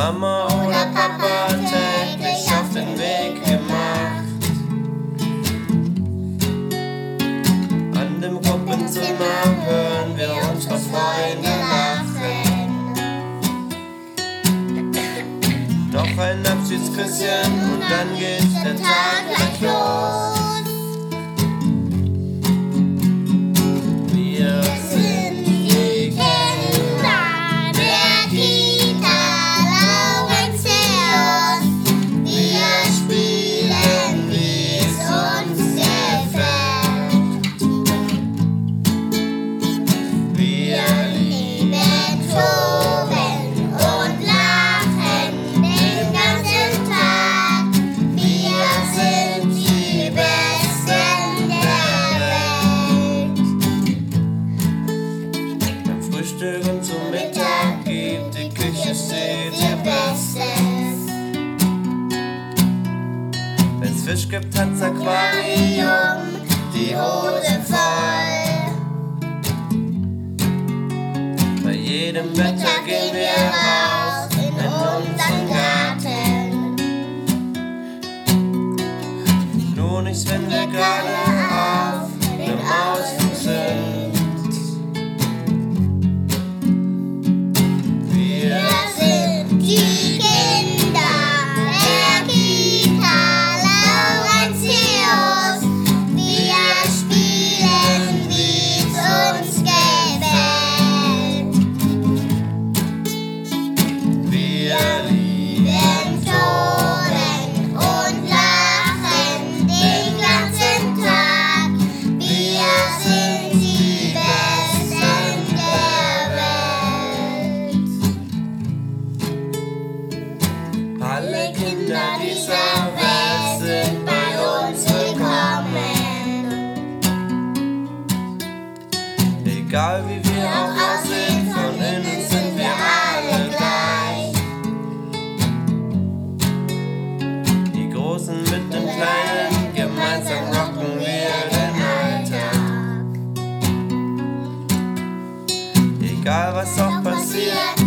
Mama oder Papa täglich auf den Weg gemacht. An dem Gruppenzimmer hören wir unsere Freunde lachen. Noch ein Abschiedsküsschen und dann geht der Tag gleich los. Wir sind die Kinder der Kita Laurentius. Wir spielen, wie es uns gefällt. Wir lieben toben und lachen den ganzen Tag. Wir sind die Besten der Welt. Beim Frühstück und zum Mittag gibt die Küche stets ihr Bestes. Wenn's Fisch gibt, hat's Aquarium die Hose voll. Bei jedem Wetter gehen wir raus in unseren Garten. Nur nicht, wenn wir gerade auf dem Ausflug sind. Wir sind die Kinder der Kita Laurentius. Wir spielen, wie es uns gefällt. Wir lieben toben und lachen den ganzen Tag. Wir sind die Besten der Welt. Alle Kinder dieser Welt sind bei uns willkommen. Egal wie wir auch aussehen, von innen sind wir alle gleich. Die Großen mit den Kleinen, gemeinsam rocken wir den Alltag. Egal was auch passiert,